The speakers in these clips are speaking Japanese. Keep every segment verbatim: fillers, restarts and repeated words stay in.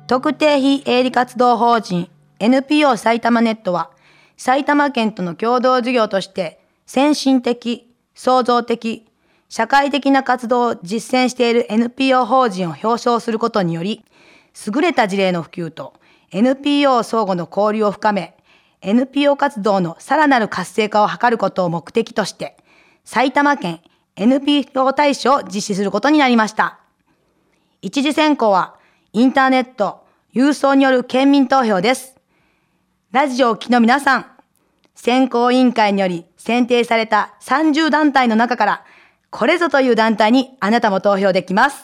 特定非営利活動法人 エヌピーオー 埼玉ネットは、埼玉県との共同事業として、先進的、創造的、社会的な活動を実践している エヌピーオー 法人を表彰することにより、優れた事例の普及と エヌピーオー 相互の交流を深め、エヌピーオー 活動のさらなる活性化を図ることを目的として、埼玉県 エヌピーオー 大使を実施することになりました。一次選考は、インターネット、郵送による県民投票です。ラジオを聴きの皆さん、選考委員会により選定されたさんじゅう団体の中から、これぞという団体にあなたも投票できます。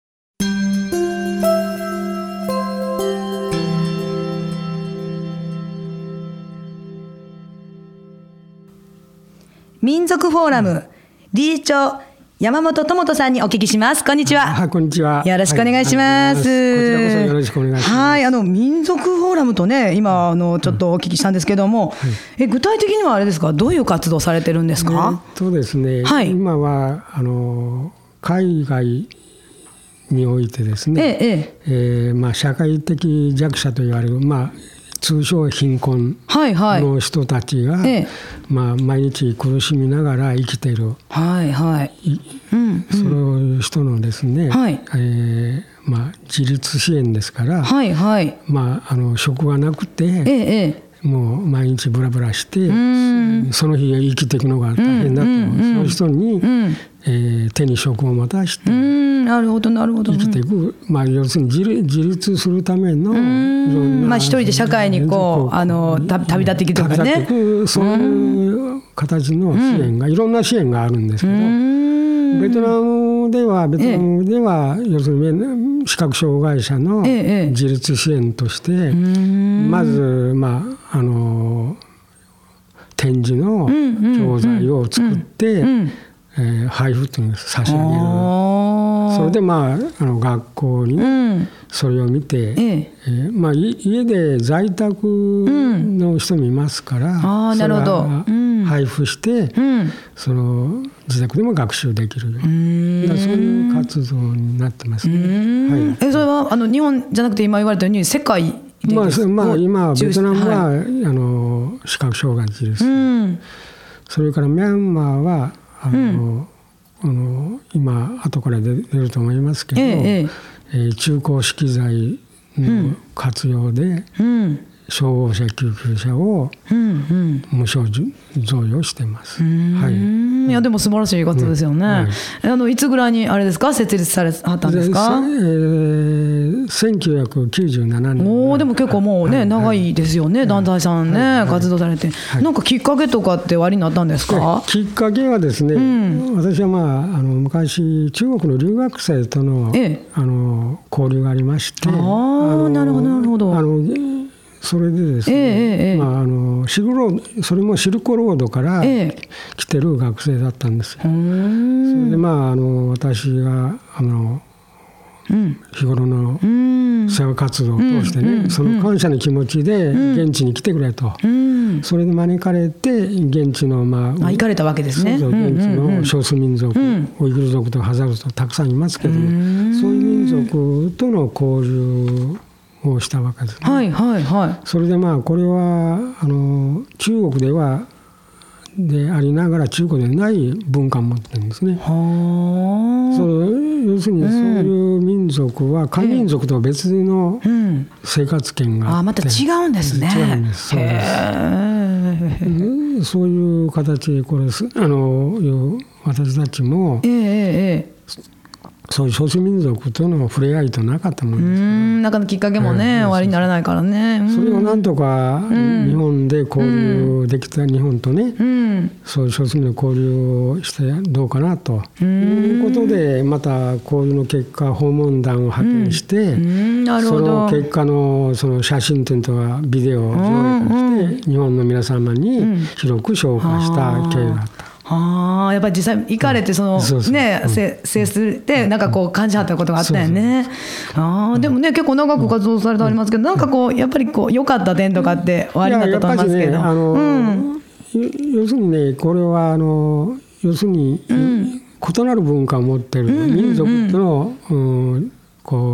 民族フォーラム理事長山本智人さんにお聞きします。こんにちは。 はい、こんにちは。 よろしくお願いします。はい、こちらこそよろしくお願いします。 はい、あの民族フォーラムとね、今あのちょっとお聞きしたんですけども、はい、え具体的にはあれですか、どういう活動されてるんですか？ えっとですね、はい、今はあの海外においてですね、えええーまあ、社会的弱者と言われる、まあ通称貧困の人たちが、はいはいええまあ、毎日苦しみながら生きている、はいはいうんうん、そういう人のですね、はいえーまあ、自立支援ですから、はいはいまあ、あの職がなくて、ええ、もう毎日ブラブラして、うん、その日生きていくのが大変だと、うんうんうん、そういう人に、うんえー、手に職を持たして、うんなるほどなるほど生きていく、まあ、要するに 自, 自立するためのまあ、一人で社会にこうあの旅立っていくとかね、 そういう形の支援が、いろんな支援があるんですけど、ベトナムではベトナムでは、要するに視覚障害者の自立支援として、まず、まあ、あの展示の教材を作って、えー、配布というのを差し上げる。それで、まあ、あの学校にそれを見て、うんええまあ、家で在宅の人もいますから、うん、あなるほど、うん、配布して、うん、その自宅でも学習できる、うん、そういう活動になってますね。はい、 えそれはあの日本じゃなくて今言われたように世界でまあまあ、今ベトナムは、はい、あの視覚障害児です、うん、それからミャンマーはあの、うんあの今後から出ると思いますけど、えええー、中高式剤の活用で、うん、消防車救急車を無償贈与してます、うんはい、 いやでも素晴らしいことですよね、うんはい、あのいつぐらいにあれですか設立されはったんですか？ えー、せんきゅうひゃくきゅうじゅうななねん。 おでも結構もうね、はい、長いですよね、はい、団体さんね、はい、活動されて、はい、なんかきっかけとかっておありになったんですか？ きっかけはですね、うん、私は、まあ、あの昔中国の留学生との、ええ、あの交流がありまして、ああなるほどなるほど。 あのそれでですね、ええまあ、あのシルクロードそれもシルクロードから来てる学生だったんですよ。ええ、それで、まあ、あの私があの、うん、日頃の世話活動を通してね、うん、その感謝の気持ちで現地に来てくれと、うん、それで招かれて現地の、まあ、 あ行かれたわけですね。 そうそう現地の少数民族、うん、ウイグル族とかハザル族とたくさんいますけども、うん、そういう民族との交流をしたわけですね。はいはいはい、それでまあこれはあの中国ではでありながら中国でない文化を持ってるんですね。はそう要するにそういう民族は漢民族とは別の生活圏があって、うん、あまた違うんですね。違うんです。そうです。そういう形でこれあの私たちも、えーえーそういう少数民族との触れ合いとなかったもんですから、うんなかなかきっかけもね、えー、終わりにならないからね、うん、それをなんとか日本で交流できた、うん、日本とね、うん、そういう少数民族交流をしてどうかなと、うん、いうことでまた交流の結果訪問団を派遣して、うん、なるほどその結果 の, その写真展とかビデオを上映して、うん、日本の皆様に広く紹介した経緯があった。 あやっぱり実際行かれてその、うん、そうそうね接すでなんかこう感じはったことがあったよね。そうそうあでもね結構長く活動されてありますけど、うん、なんかこうやっぱりこう良かった点とかっておありになったと思いますけど、ねあのうん、 要するにねこれはあの要するに、うん、異なる文化を持っている民族との、うんうん、こう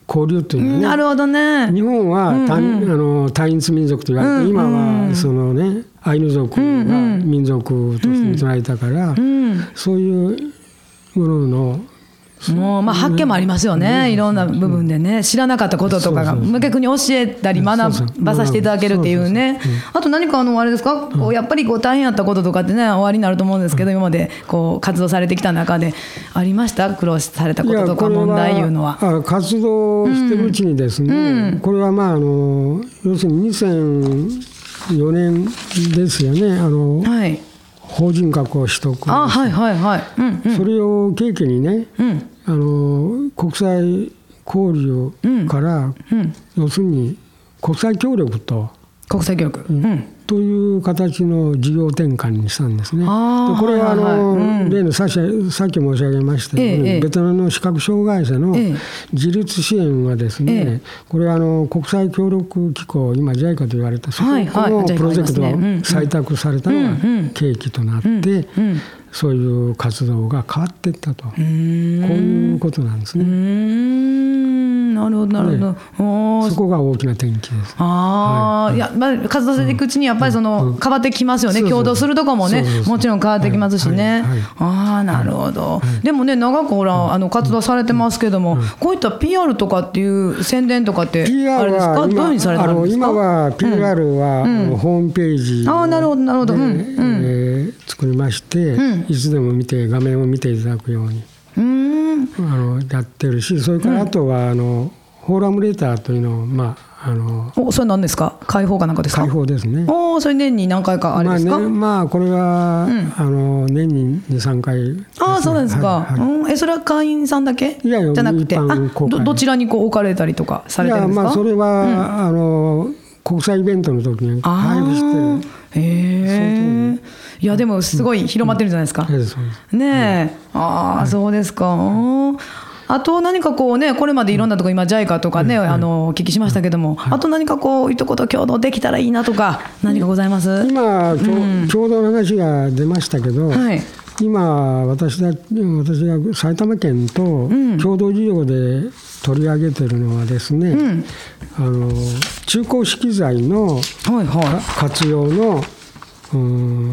交流というのはね、 なるほどね。 日本は単、うんうん、あの単一民族と言われて、うんうん、今はそのねアイヌ族が民族として認められたから、うんうん、そういうもののもうまあ発見もありますよね、うん、いろんな部分でね、知らなかったこととかが逆に教えたり学ばさせていただけるっていうね。あと何かあのあれですか、こうやっぱりこう大変やったこととかってねおありになると思うんですけど、今までこう活動されてきた中でありました？苦労されたこととか問題いうのは。 あ活動してるうちにですね、うん、これはまああの要するににせんよねんですよね、あの、はい、法人格を取得、 あ、はいはいはい、うんうん、 それを契機にね、うん、あの国際交流から、うんうん、要するに国際協力と国際協力、うん、 という形の事業転換にしたんですね。でこれはあの、はいはいはい、うん、例のさっき申し上げましたように、ええ、ベトナムの視覚障害者の自立支援はですね、ええ、これはあの国際協力機構、今 ジャイカ と言われたそこのプロジェクトが採択されたのが契機となって、うんうん、そういう活動が変わっていったと、こういうことなんですね。うーん、なるほどなるほど、そこが大きな転機です。 あ、はい、いや、まあ、活動していくうちにやっぱりその、うん、変わってきますよね、共同するとこもね、もちろん変わってきますしね、はいはいはい、ああ、なるほど、はい、でもね長くほらあの活動されてますけども、うん、こういった ピーアール とかっていう宣伝とかってあれですか、どういうふうにされてるんですか？ 今は ピーアール は、うん、ホームページを、 あ、なるほどなるほど、うんうん、 えー、作りまして、うん、いつでも見て画面を見ていただくように、うん、あのやってるし、それからあとはあのフォーラムレターというのを、まあ、あのおそれ何ですか？開放かなんかですか？ 開放ですね。 おお、それ年に何回かあれですか？ まあね、まあ、これは、うん、あの年ににさんかい、ね、 ああ、そうなんですか、はいはい、うん、えそれは会員さんだけ？ いやいや、 じゃなくて、あ ど, どちらにこう置かれたりとかされてるんですか？ いや、まあ、それは、うん、あの国際イベントの時に配布してる。 へえ。いやでもすごい広まってるんじゃないですか、うんうん、そうですねえ、うん、ああ、はい、そうですか、うん、あと何かこうね、これまでいろんなところ今 ジャイカ とかね、うん、あのお聞きしましたけども、はい、あと何かこういうとこと共同できたらいいなとか何かございます？ 今、うん、共同の話が出ましたけど、はい、今 私, だ私が埼玉県と共同事業で取り上げてるのはですね、うん、あの中古資機材の活用の、うん、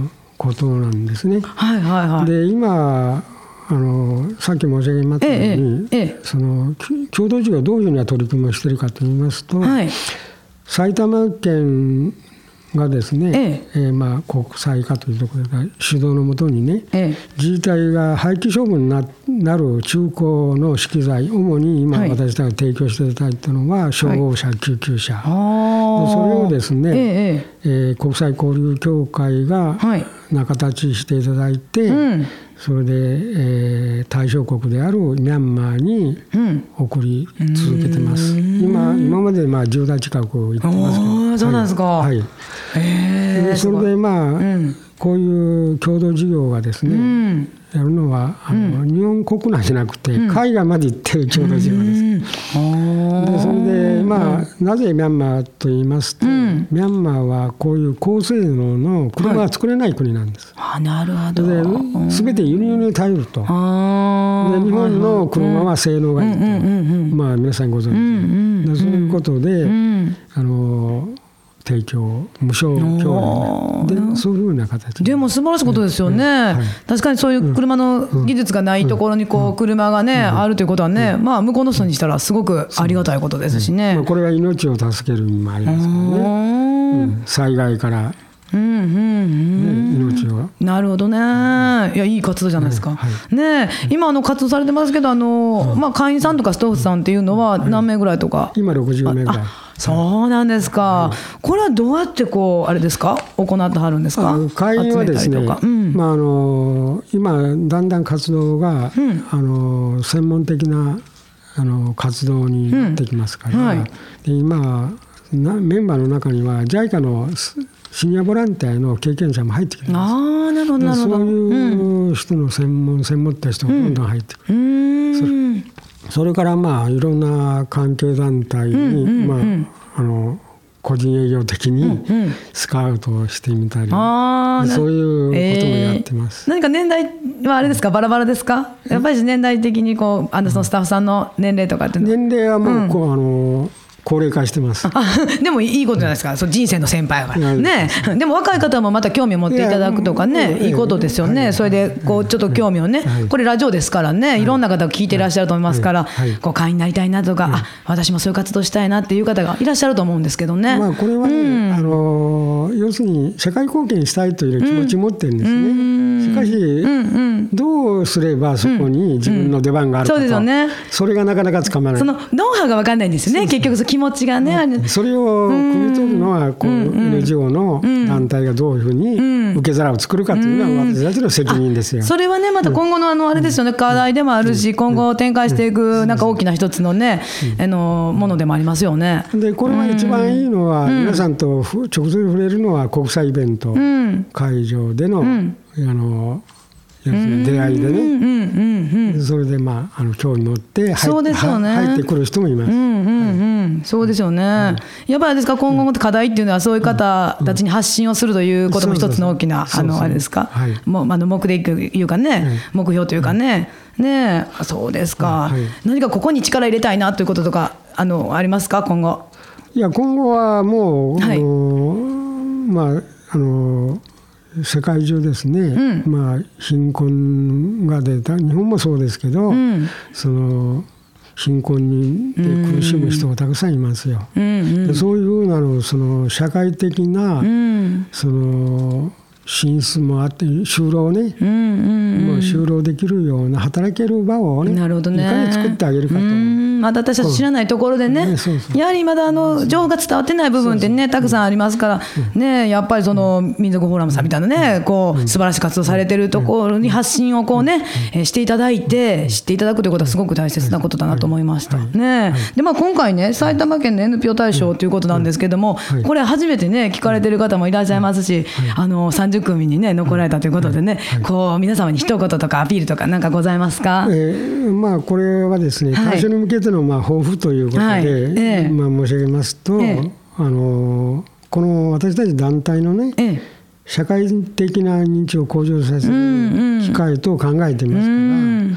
ことなんですね。はいはいはい、で今あのさっき申し上げましたように、ええええ、その共同事業どういうふうな取り組みをしているかといいますと、はい、埼玉県がですね、えええー、まあ国際化というところが主導のもとにね、ええ、自治体が廃棄処分に な, なる中古の資機材、主に今私たちが提供していただいたのは消防車、はい、救急車、はい、でそれをですね、えええー、国際交流協会が仲立ちしていただいて、うん、それで、えー、対象国であるミャンマーに送り続けてます、うん、今, 今までまあじゅうだい近く行ってますけど。 そうなんですか、はい、 へでそれでまあ、うん、こういう共同事業がですね、うん、やるのはあの、うん、日本国内じゃなくて、うん、海外まで行ってる共同事業です、うん、でそれでまあ、うん、なぜミャンマーと言いますと、うん、ミャンマーはこういう高性能の車が作れない国なんです、はい、あ、なるほど。で全て輸入に頼ると。で日本の車は性能がいいと、まあ皆さんご存知、うんうん、でそういうことで、うん、あの提供無償協力でそういうふうな形でも素晴らしいことですよね、はいはい、確かにそういう車の技術がないところにこう車がね、うん、あるということはね、うん、まあ向こうの人にしたらすごくありがたいことですしね、 まあ、これは命を助ける意味もありますからね、うん、災害からうんうんうん、ね、命をなるほどね、うん、いやいい活動じゃないですか、ねはい、ね今あの活動されてますけどあの、うんまあ、会員さんとかスタッフさんっていうのは何名ぐらいとか、 今ろくじゅうめいぐらい。 そうなんですか、はい、これはどうやってこうあれですか行ってはるんですか？ 会員はですね、うんまあ、あの今だんだん活動が、うん、あの専門的なあの活動になってきますから、うんはい、で今なメンバーの中には ジャイカ のシニアボランティアの経験者も入ってきてます。あ、なるほどなるほど。そういう人の専門専門って人がどんどん入ってくる、うん、それ、それからまあいろんな関係団体に、うんうんうんまあ、あの個人営業的にスカウトをしてみたり、うんうん、そういうこともやってます、 えー、何か年代はあれですか、バラバラですか？やっぱり年代的にこうあのそのスタッフさんの年齢とかっていうのは、 年齢はもうこう、うん、あの高齢化してます。 あでもいいことじゃないですか、その人生の先輩がね。でも若い方もまた興味を持っていただくとかね、いいことですよね。それでこうちょっと興味をね、これラジオですからね、いろんな方が聞いていらっしゃると思いますから、こう会員になりたいなとか、あ私もそういう活動したいなっていう方がいらっしゃると思うんですけどね。 まあこれはね、うん、あの要するに社会貢献したいという気持ちを持ってるんですね、うん、しかし、うんうん、どうすればそこに自分の出番があるかと、うんうん、そうですよね、それがなかなかつかまない。 そのノウハウが分かんないんですよね、結局その気持ちがね、 うん、それを汲み取るのはこう エヌジーオー の団体がどういうふうに受け皿を作るかというのは私たちの責任ですよ。 それはねまた今後のあのあれですよね、課題でもあるし、今後展開していくなんか大きな一つのねあのものでもありますよね。 でこれは一番いいのは皆さんと直接触れるのは国際イベント会場でのあの出会いでね、それでまああの興味持って入って、ね、入ってくる人もいます。うんうんうん、そうですよね、はい、やっぱりですか、今後の課題っていうのはそういう方たちに発信をするということも一つの大きなあのあれですか、はい、もうあの目的というかね、はい、目標というかね、ねえ、そうですか、はい、何かここに力入れたいなということとかあのありますか今後？ いや今後はもう、はい、あのまああの世界中ですね、うん、まあ、貧困が出た、日本もそうですけど、うん、その貧困にで苦しむ人がたくさんいますよ、うんうん、でそういうふうなのその社会的な、うん、その進出もあって就労ね、うんうんうん、もう就労できるような働ける場をね、なるほどね、いかに作ってあげるかと。 まだ私たち知らないところでね、ね、そうそう、やはりまだあの情報が伝わってない部分ってねたくさんありますから、ね、やっぱりその民族フォーラムさんみたいなねこう素晴らしい活動されてるところに発信をこうねしていただいて知っていただくということはすごく大切なことだなと思いましたね。で、まあ、今回ね埼玉県の エヌピーオー 大賞ということなんですけども、これ初めてね聞かれてる方もいらっしゃいますし、あのさんじゅっくみにね残られたということでね、こう皆様に一言とかアピールとか何かございますか？ えーまあ、これはですね、大賞に向けてのまあ抱負ということで、はい、えーまあ、申し上げますと、えー、あのこの私たち団体のね、えー、社会的な認知を向上させる機会と考えていますから、うん、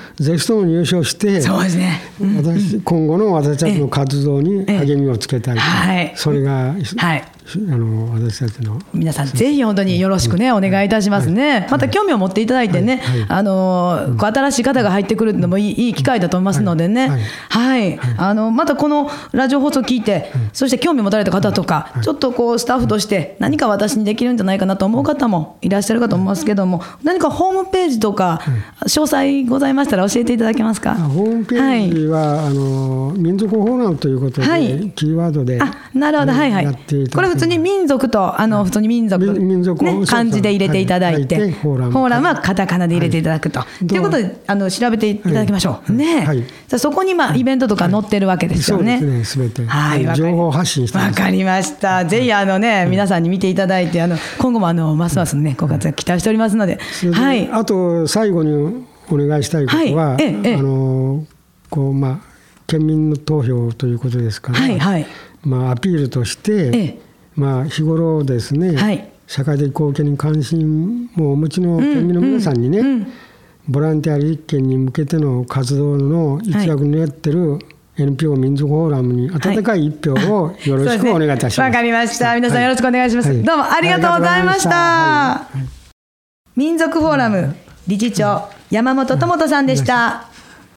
ぜひとも入賞して、そうですね、私今後の私たちの活動に励みをつけたいと、はい、それが、はい、あの私たちの皆さんぜひ本当によろしくね、うん、お願いいたしますね、はい、また興味を持っていただいてね、はいはい、あのこう新しい方が入ってくるのもいい、いい機会だと思いますのでね、はいはいはい、あのまたこのラジオ放送を聞いて、はい、そして興味を持たれた方とか、はい、ちょっとこうスタッフとして何か私にできるんじゃないかなと思う方もいらっしゃるかと思いますけども、何かホームページとか、はい、詳細ございましたら教えていただけますか？ ホームページは、はい、あの民族フォーラムということで、はい、キーワードで、あ、なるほど、はいはい、やっていただいて、これ普通に民族とあの普通に民族、民族ね、漢字で入れていただいて、はい、フォーラム、フォーラムはカタカナで入れていただくと、はい、ということであの調べていただきましょう、はい、ね、はい、そこにまあイベントとか載ってるわけですよね、はい、そうですね、全て、はい、情報発信してます。わかりました。ぜひあのね、皆さんに見ていただいて、あの今後もあのますますねご活躍期待しておりますので、はい、あと最後にお願いしたいことは、はい、ええ、あのこう、まあ、県民の投票ということですから、はいはい、まあ、アピールとして、ええ、まあ、日頃ですね、はい、社会的貢献に関心もお持ちの県民の皆さんにね、うんうんうん、ボランティア立憲に向けての活動の一役になっている、はい、エヌピーオー 民族フォーラムに温かい一票をよろしくお願いいたします。わ、 はい、かりました。皆さんよろしくお願いします。はい、どうもありがとうございました。はいはい、民族フォーラム理事長、山本智人さんでした。